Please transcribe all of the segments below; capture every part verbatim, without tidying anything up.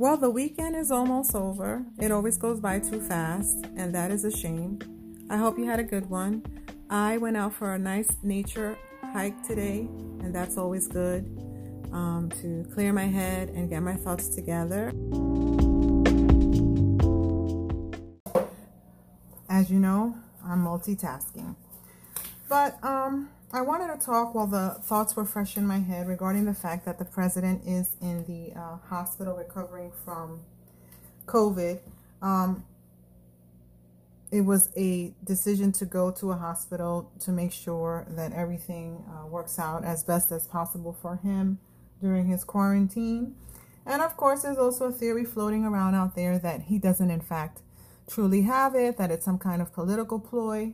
Well, the weekend is almost over. It always goes by too fast, and that is a shame. I hope you had a good one. I went out for a nice nature hike today, and that's always good um, to clear my head and get my thoughts together. As you know, I'm multitasking. But um, I wanted to talk while the thoughts were fresh in my head regarding the fact that the president is in the uh, hospital recovering from COVID. Um, it was a decision to go to a hospital to make sure that everything uh, works out as best as possible for him during his quarantine. And of course, there's also a theory floating around out there that he doesn't in fact truly have it, that it's some kind of political ploy.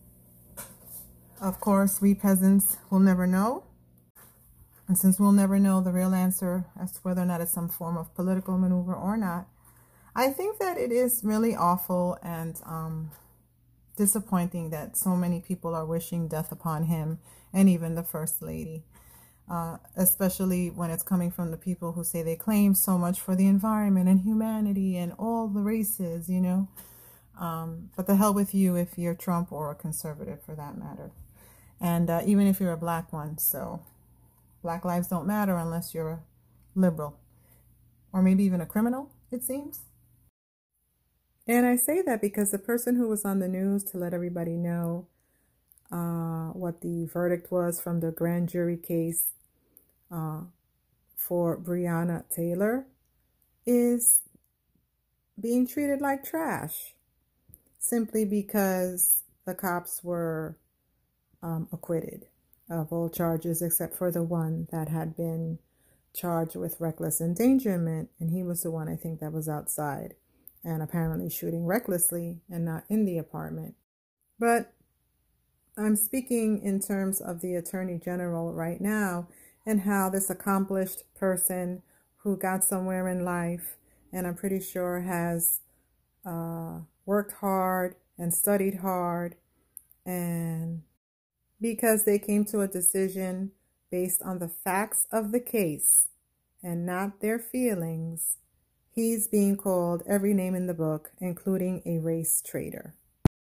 Of course, we peasants will never know. And since we'll never know the real answer as to whether or not it's some form of political maneuver or not, I think that it is really awful and um, disappointing that so many people are wishing death upon him and even the First Lady, uh, especially when it's coming from the people who say they claim so much for the environment and humanity and all the races, you know. Um, but the hell with you if you're Trump or a conservative for that matter. And uh, even if you're a black one. So black lives don't matter unless you're a liberal or maybe even a criminal, it seems. And I say that because the person who was on the news to let everybody know uh, what the verdict was from the grand jury case uh, for Breonna Taylor is being treated like trash simply because the cops were Um, acquitted of all charges except for the one that had been charged with reckless endangerment, and he was the one I think that was outside and apparently shooting recklessly and not in the apartment. But I'm speaking in terms of the Attorney General right now and how this accomplished person who got somewhere in life and I'm pretty sure has uh, worked hard and studied hard, and because they came to a decision based on the facts of the case and not their feelings, he's being called every name in the book, including a race traitor.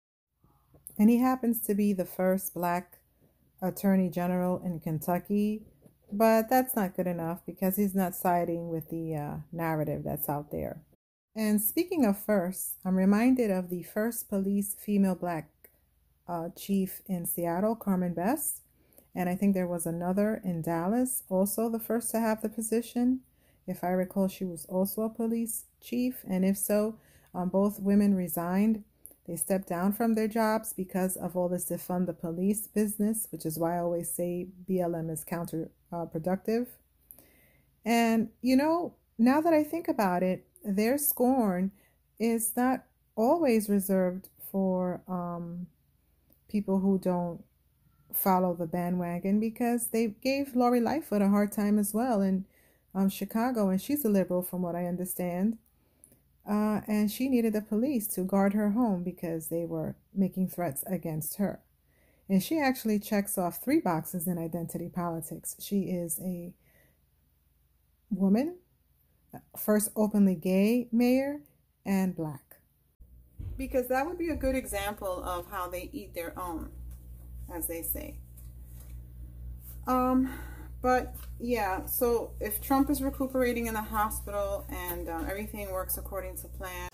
And he happens to be the first black attorney general in Kentucky, but that's not good enough because he's not siding with the uh, narrative that's out there. And speaking of first, I'm reminded of the first police female black Uh, chief in Seattle, Carmen Best, and I think there was another in Dallas, also the first to have the position. If I recall, she was also a police chief, and if so, um, both women resigned. They stepped down from their jobs because of all this defund the police business, which is why I always say B L M is counterproductive. Uh, and, you know, now that I think about it, their scorn is not always reserved for um, people who don't follow the bandwagon, because they gave Lori Lightfoot a hard time as well in um, Chicago, and she's a liberal from what I understand. Uh, and she needed the police to guard her home because they were making threats against her. And she actually checks off three boxes in identity politics. She is a woman, first openly gay mayor, and black. Because that would be a good example of how they eat their own, as they say. Um, but yeah, so if Trump is recuperating in the hospital and uh, everything works according to plan,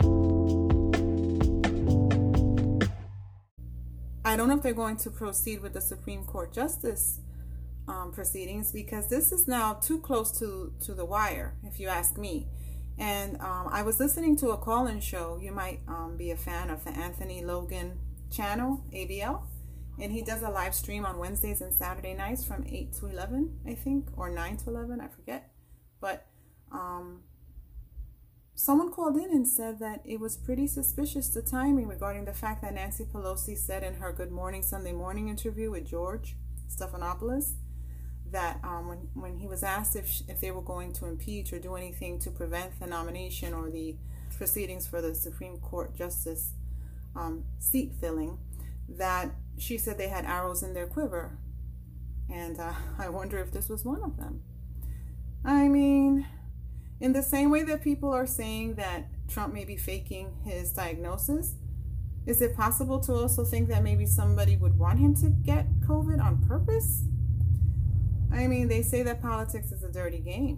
I don't know if they're going to proceed with the Supreme Court Justice um, proceedings, because this is now too close to, to the wire, if you ask me. And um, I was listening to a call-in show. You might um, be a fan of the Anthony Logan channel, A B L. And he does a live stream on Wednesdays and Saturday nights from eight to eleven, I think, or nine to eleven, I forget. But um, someone called in and said that it was pretty suspicious, the timing, regarding the fact that Nancy Pelosi said in her Good Morning Sunday Morning interview with George Stephanopoulos that um, when, when he was asked if, if they were going to impeach or do anything to prevent the nomination or the proceedings for the Supreme Court Justice um, seat filling, that she said they had arrows in their quiver. And uh, I wonder if this was one of them. I mean, In the same way that people are saying that Trump may be faking his diagnosis, is it possible to also think that maybe somebody would want him to get COVID on purpose? I mean, they say that politics is a dirty game.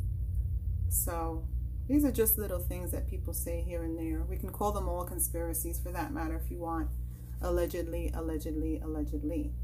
So these are just little things that people say here and there. We can call them all conspiracies for that matter if you want. Allegedly, allegedly, allegedly.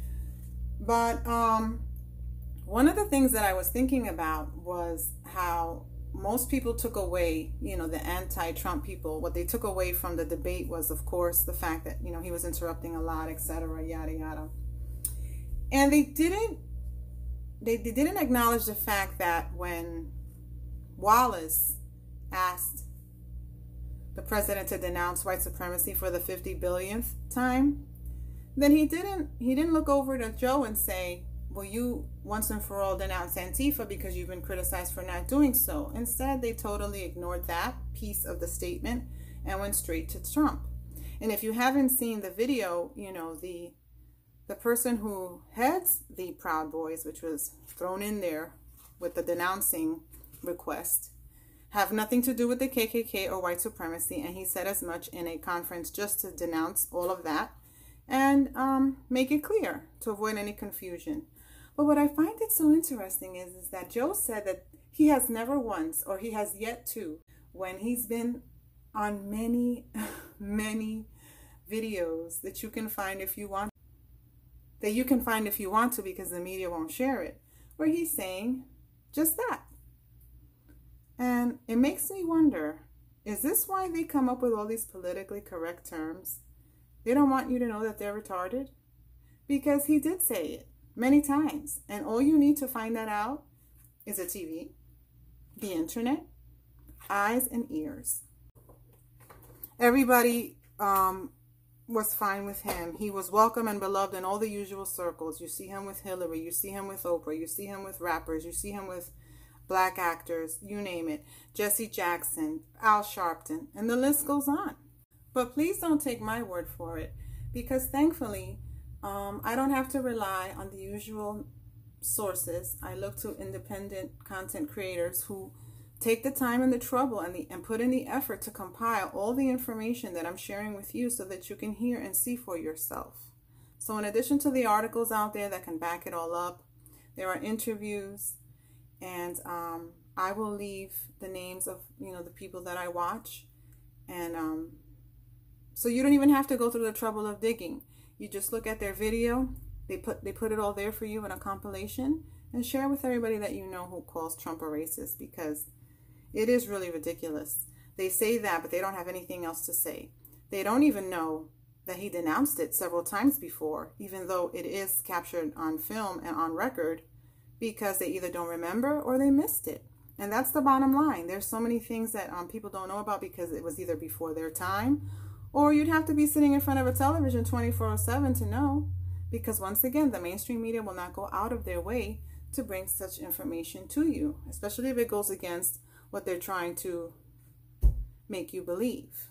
But um, one of the things that I was thinking about was how most people took away, you know, the anti-Trump people, what they took away from the debate was, of course, the fact that, you know, he was interrupting a lot, et cetera, yada, yada. And they didn't, they, they didn't acknowledge the fact that when Wallace asked the president to denounce white supremacy for the fifty billionth time, then he didn't, he didn't look over to Joe and say, well, you once and for all denounce Antifa because you've been criticized for not doing so. Instead, they totally ignored that piece of the statement and went straight to Trump. And if you haven't seen the video, you know, the the person who heads the Proud Boys, which was thrown in there with the denouncing request, have nothing to do with the K K K or white supremacy. And he said as much in a conference just to denounce all of that and um, make it clear to avoid any confusion. But what I find it so interesting is, is that Joe said that he has never once, or he has yet to, when he's been on many, many videos that you can find if you want, that you can find if you want to because the media won't share it, where he's saying just that. And it makes me wonder, is this why they come up with all these politically correct terms? They don't want you to know that they're retarded? Because he did say it many times. And all you need to find that out is a T V, the internet, eyes and ears. Everybody um, was fine with him. He was welcome and beloved in all the usual circles. You see him with Hillary. You see him with Oprah. You see him with rappers. You see him with black actors. You name it. Jesse Jackson, Al Sharpton, and the list goes on. But please don't take my word for it, because thankfully, um, I don't have to rely on the usual sources. I look to independent content creators who take the time and the trouble and, the, and put in the effort to compile all the information that I'm sharing with you so that you can hear and see for yourself. So in addition to the articles out there that can back it all up, there are interviews, and um, I will leave the names of, you know, the people that I watch. And um, so you don't even have to go through the trouble of digging. You just look at their video. They put they put it all there for you in a compilation, and share with everybody that you know who calls Trump a racist, because it is really ridiculous. They say that, but they don't have anything else to say. They don't even know that he denounced it several times before, even though it is captured on film and on record, because they either don't remember or they missed it. And that's the bottom line. There's so many things that um, people don't know about because it was either before their time, or you'd have to be sitting in front of a television twenty-four seven to know, because once again, the mainstream media will not go out of their way to bring such information to you, especially if it goes against what they're trying to make you believe.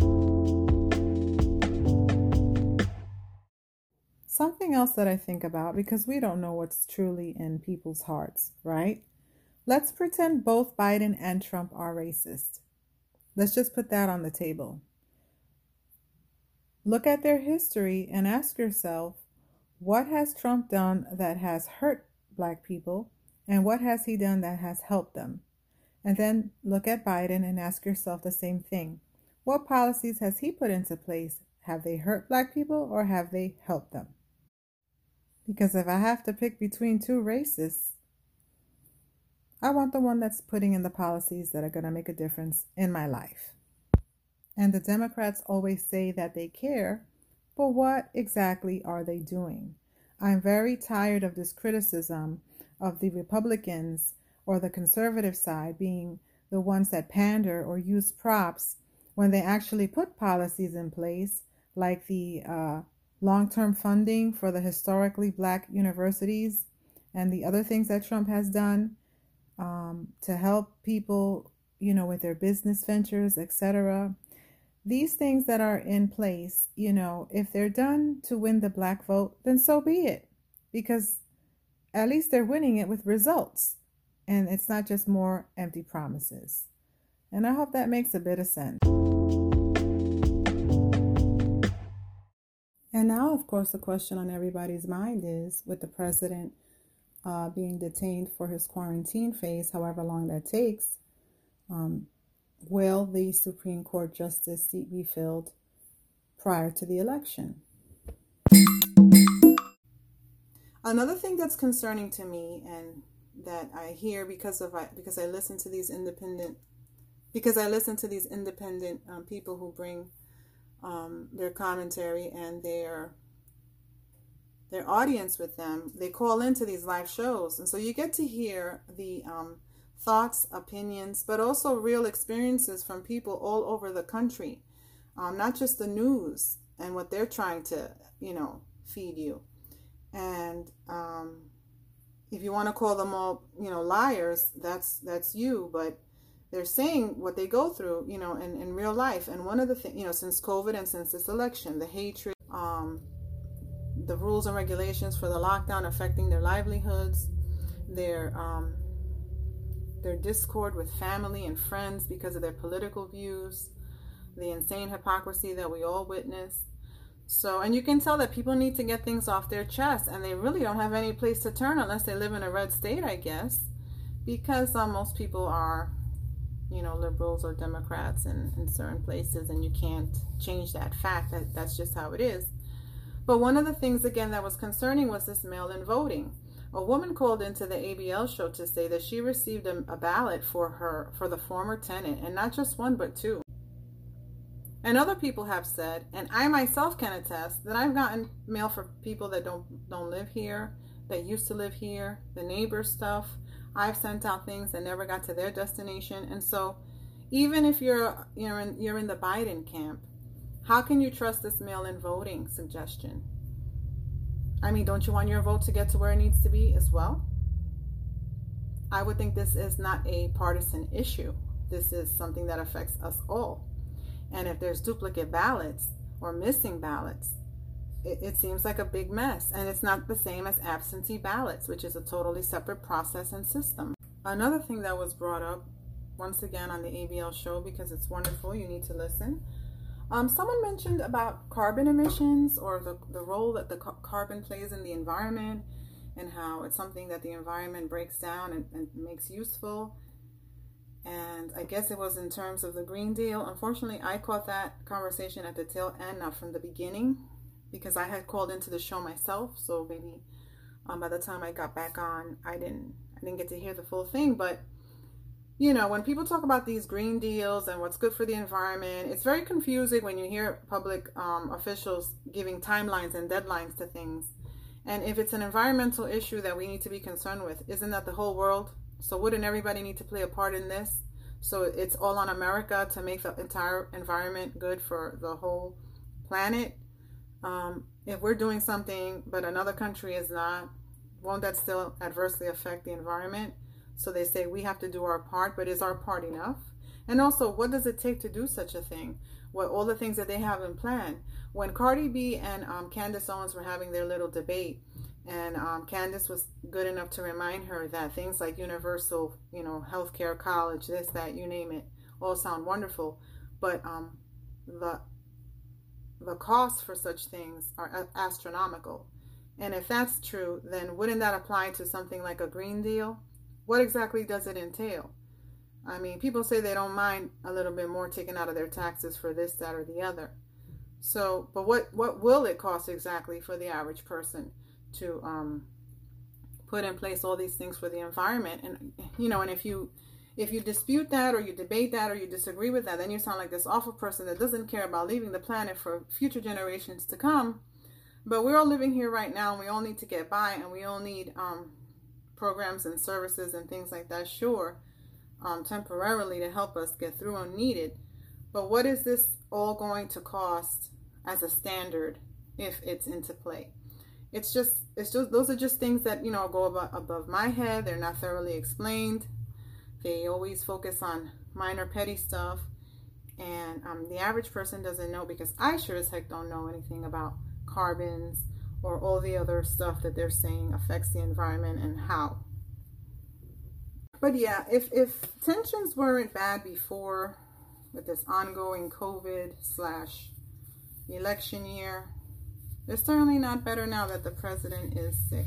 Something else that I think about, because we don't know what's truly in people's hearts, right? Let's pretend both Biden and Trump are racist. Let's just put that on the table. Look at their history and ask yourself, what has Trump done that has hurt black people, and what has he done that has helped them? And then look at Biden and ask yourself the same thing. What policies has he put into place? Have they hurt black people or have they helped them? Because if I have to pick between two racists, I want the one that's putting in the policies that are going to make a difference in my life. And the Democrats always say that they care, but what exactly are they doing? I'm very tired of this criticism of the Republicans or the conservative side being the ones that pander or use props when they actually put policies in place, like the uh, long-term funding for the historically black universities and the other things that Trump has done um, to help people, you know, with their business ventures, et cetera. These things that are in place, you know, if they're done to win the black vote, then so be it, because at least they're winning it with results. And it's not just more empty promises. And I hope that makes a bit of sense. And now, of course, the question on everybody's mind is, with the president uh, being detained for his quarantine phase, however long that takes, um, will the Supreme Court justice seat be filled prior to the election? Another thing that's concerning to me, and that I hear because of I, because I listen to these independent because I listen to these independent um, people who bring um, their commentary and their their audience with them. They call into these live shows, and so you get to hear the um, thoughts, opinions, but also real experiences from people all over the country, um, not just the news and what they're trying to, you know, feed you. And um, if you want to call them all, you know, liars, that's that's you. But they're saying what they go through, you know, in, in real life. And one of the things, you know, since COVID and since this election, the hatred, um, the rules and regulations for the lockdown affecting their livelihoods, their um, their discord with family and friends because of their political views, the insane hypocrisy that we all witness. So, and you can tell that people need to get things off their chest, and they really don't have any place to turn unless they live in a red state, I guess, because uh, most people are, you know, liberals or Democrats in, in certain places, and you can't change that fact. That that's just how it is. But one of the things, again, that was concerning was this mail-in voting. A woman called into the A B L show to say that she received a, a ballot for her, for the former tenant, and not just one, but two. And other people have said, and I myself can attest, that I've gotten mail for people that don't don't live here, that used to live here, the neighbor stuff. I've sent out things that never got to their destination. And so even if you're you're in you're in the Biden camp, how can you trust this mail-in voting suggestion? I mean, don't you want your vote to get to where it needs to be as well? I would think this is not a partisan issue. This is something that affects us all. And if there's duplicate ballots or missing ballots, it, it seems like a big mess. And it's not the same as absentee ballots, which is a totally separate process and system. Another thing that was brought up, once again on the A B L show, because it's wonderful, you need to listen. Um, someone mentioned about carbon emissions, or the, the role that the ca- carbon plays in the environment, and how it's something that the environment breaks down and, and makes useful. And I guess it was in terms of the Green Deal. Unfortunately, I caught that conversation at the tail end, not from the beginning, because I had called into the show myself. So maybe um, by the time I got back on, I didn't I didn't get to hear the full thing. But you know, when people talk about these green deals and what's good for the environment, it's very confusing when you hear public um, officials giving timelines and deadlines to things. And if it's an environmental issue that we need to be concerned with, isn't that the whole world? So wouldn't everybody need to play a part in this? So it's all on America to make the entire environment good for the whole planet. Um, if we're doing something, but another country is not, won't that still adversely affect the environment? So they say we have to do our part, but is our part enough? And also, what does it take to do such a thing? What all the things that they have in plan? When Cardi B and um, Candace Owens were having their little debate, and um, Candace was good enough to remind her that things like universal, you know, healthcare, college, this, that, you name it, all sound wonderful, but um, the the costs for such things are astronomical. And if that's true, then wouldn't that apply to something like a Green Deal? What exactly does it entail? I mean, people say they don't mind a little bit more taken out of their taxes for this, that, or the other. So, but what, what will it cost exactly for the average person to um, put in place all these things for the environment? And, you know, and if you if you dispute that, or you debate that, or you disagree with that, then you sound like this awful person that doesn't care about leaving the planet for future generations to come. But we're all living here right now, and we all need to get by, and we all need um, programs and services and things like that, sure, um, temporarily to help us get through when needed. But what is this all going to cost as a standard if it's into play? It's just, it's just, those are just things that, you know, go above, above my head. They're not thoroughly explained. They always focus on minor petty stuff. And um, the average person doesn't know, because I sure as heck don't know anything about carbons or all the other stuff that they're saying affects the environment and how. But yeah, if, if tensions weren't bad before with this ongoing COVID slash election year, they're certainly not better now that the president is sick.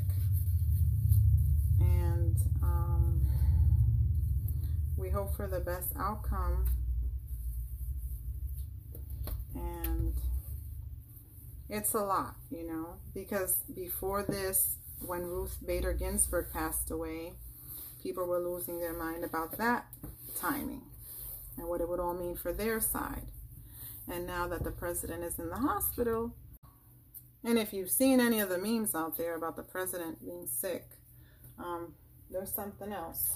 And um, we hope for the best outcome. And it's a lot, you know, because before this, when Ruth Bader Ginsburg passed away, people were losing their mind about that timing and what it would all mean for their side. And now that the president is in the hospital, and if you've seen any of the memes out there about the president being sick, um, there's something else.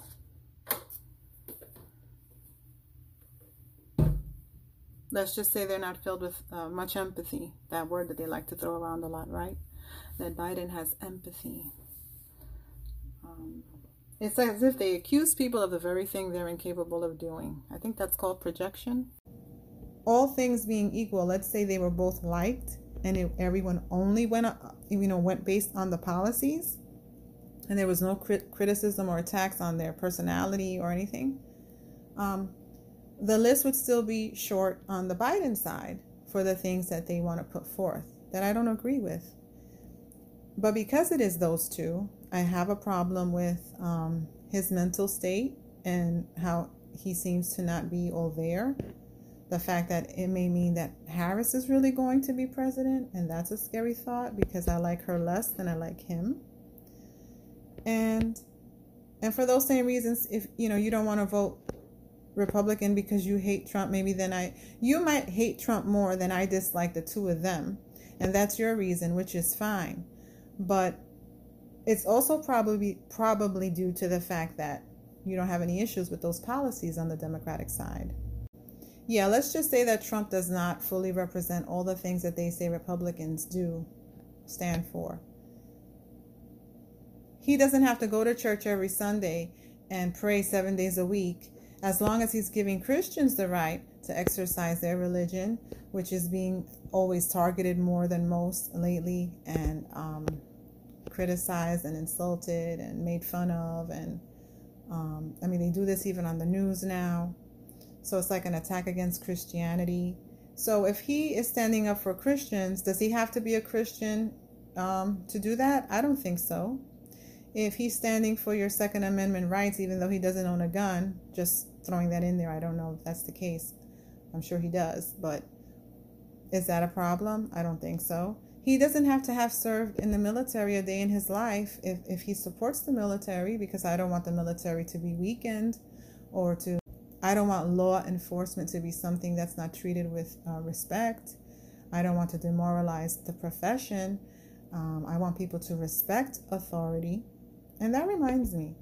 Let's just say they're not filled with uh, much empathy. That word that they like to throw around a lot, right? That Biden has empathy. Um, it's as if they accuse people of the very thing they're incapable of doing. I think that's called projection. All things being equal, let's say they were both liked and it, everyone only went, you know, went based on the policies, and there was no crit- criticism or attacks on their personality or anything. Um, the list would still be short on the Biden side for the things that they want to put forth that I don't agree with. But because it is those two, I have a problem with um, his mental state and how he seems to not be all there. The fact that it may mean that Harris is really going to be president, and that's a scary thought because I like her less than I like him. And and for those same reasons, if you know you don't want to vote Republican because you hate Trump, maybe then I you might hate Trump more than I dislike the two of them, and that's your reason, which is fine. But it's also probably probably due to the fact that you don't have any issues with those policies on the Democratic side. Yeah, let's just say that Trump does not fully represent all the things that they say Republicans do stand for. He doesn't have to go to church every Sunday and pray seven days a week, as long as he's giving Christians the right to exercise their religion, which is being always targeted more than most lately, and um, criticized and insulted and made fun of. And um, I mean, they do this even on the news now. So it's like an attack against Christianity. So if he is standing up for Christians, does he have to be a Christian um, to do that? I don't think so. If he's standing for your Second Amendment rights, even though he doesn't own a gun, just throwing that in there, I don't know if that's the case. I'm sure he does, but is that a problem? I don't think so. He doesn't have to have served in the military a day in his life if, if he supports the military, because I don't want the military to be weakened, or to, I don't want law enforcement to be something that's not treated with uh, respect. I don't want to demoralize the profession. Um, I want people to respect authority. And that reminds me,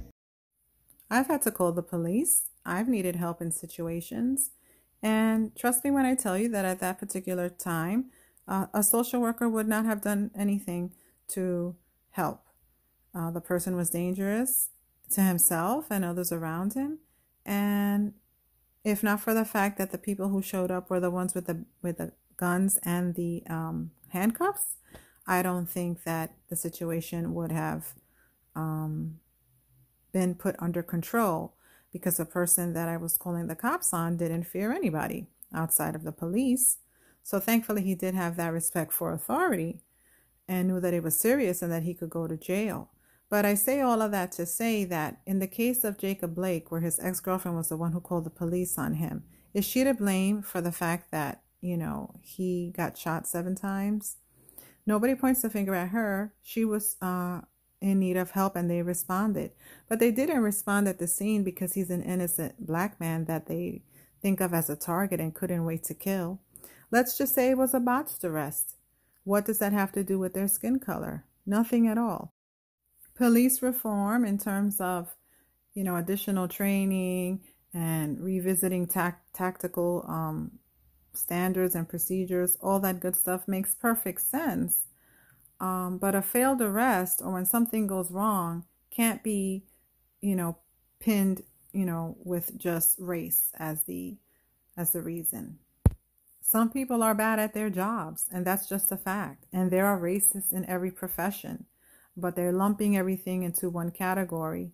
I've had to call the police. I've needed help in situations. And trust me when I tell you that at that particular time, uh, a social worker would not have done anything to help. Uh, the person was dangerous to himself and others around him. And if not for the fact that the people who showed up were the ones with the with the guns and the um, handcuffs, I don't think that the situation would have um, been put under control, because the person that I was calling the cops on didn't fear anybody outside of the police. So thankfully he did have that respect for authority and knew that it was serious and that he could go to jail. But I say all of that to say that in the case of Jacob Blake, where his ex-girlfriend was the one who called the police on him, is she to blame for the fact that, you know, he got shot seven times? Nobody points the finger at her. She was uh, in need of help and they responded. But they didn't respond at the scene because he's an innocent black man that they think of as a target and couldn't wait to kill. Let's just say it was a botched arrest. What does that have to do with their skin color? Nothing at all. Police reform in terms of, you know, additional training and revisiting tac- tactical um, standards and procedures, all that good stuff makes perfect sense. Um, but a failed arrest, or when something goes wrong, can't be, you know, pinned, you know, with just race as the as the reason. Some people are bad at their jobs, and that's just a fact. And there are racists in every profession, but they're lumping everything into one category.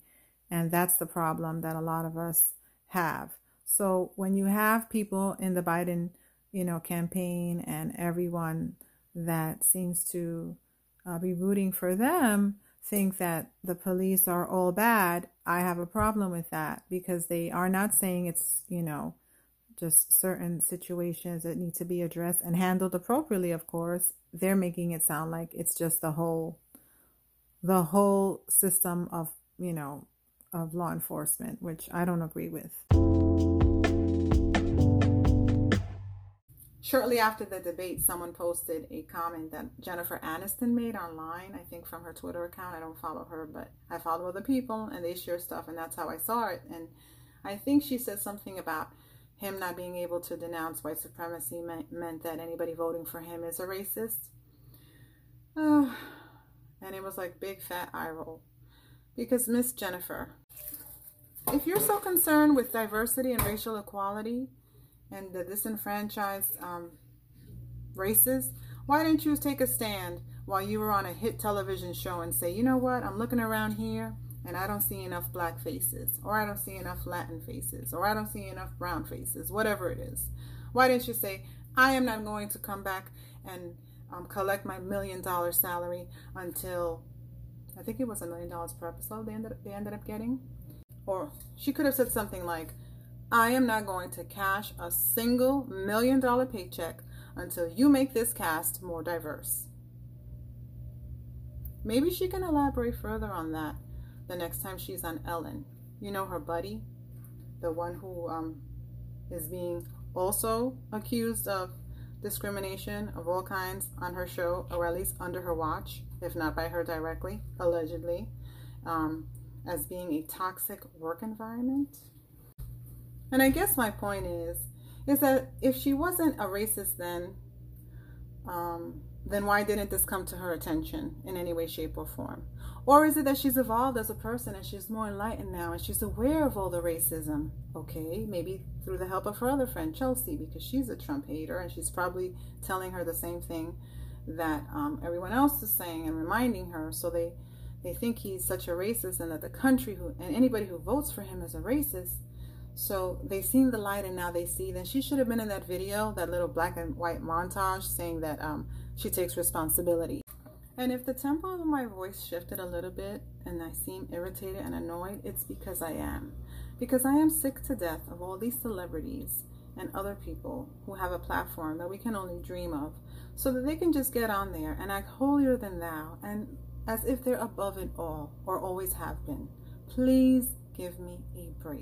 And that's the problem that a lot of us have. So when you have people in the Biden, you know, campaign and everyone that seems to uh, be rooting for them think that the police are all bad, I have a problem with that, because they are not saying it's, you know, just certain situations that need to be addressed and handled appropriately, of course. They're making it sound like it's just the whole, the whole system of, you know, of law enforcement, which I don't agree with. Shortly after the debate, someone posted a comment that Jennifer Aniston made online, I think from her Twitter account. I don't follow her, but I follow other people and they share stuff, and that's how I saw it. And I think she said something about him not being able to denounce white supremacy meant, meant that anybody voting for him is a racist. Uh, and it was like big fat eye roll. Because Miss Jennifer, if you're so concerned with diversity and racial equality and the disenfranchised um, races, why didn't you take a stand while you were on a hit television show and say, you know what, I'm looking around here and I don't see enough black faces, or I don't see enough Latin faces, or I don't see enough brown faces, whatever it is. Why didn't you say, I am not going to come back and um, collect my million dollar salary until, I think it was a million dollars per episode they ended, they ended up getting? Or she could have said something like, I am not going to cash a single million dollar paycheck until you make this cast more diverse. Maybe she can elaborate further on that the next time she's on Ellen. You know, her buddy, the one who um, is being also accused of discrimination of all kinds on her show, or at least under her watch, if not by her directly, allegedly, um, as being a toxic work environment. And I guess my point is, is that if she wasn't a racist then, um, then why didn't this come to her attention in any way, shape, or form? Or is it that she's evolved as a person and she's more enlightened now and she's aware of all the racism? Okay, maybe through the help of her other friend, Chelsea, because she's a Trump hater and she's probably telling her the same thing that um, everyone else is saying and reminding her. So they, they think he's such a racist and that the country who and anybody who votes for him is a racist. So they've seen the light and now they see. Then she should have been in that video, that little black and white montage saying that um, she takes responsibility. And if the tempo of my voice shifted a little bit and I seem irritated and annoyed, it's because I am. Because I am sick to death of all these celebrities and other people who have a platform that we can only dream of, so that they can just get on there and act holier than thou and as if they're above it all or always have been. Please give me a break.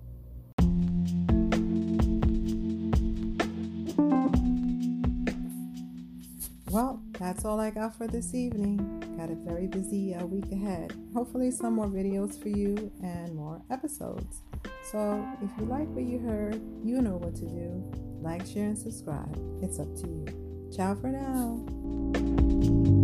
Well, that's all I got for this evening. Got a very busy uh, week ahead. Hopefully some more videos for you and more episodes. So if you like what you heard, you know what to do. Like, share, and subscribe. It's up to you. Ciao for now.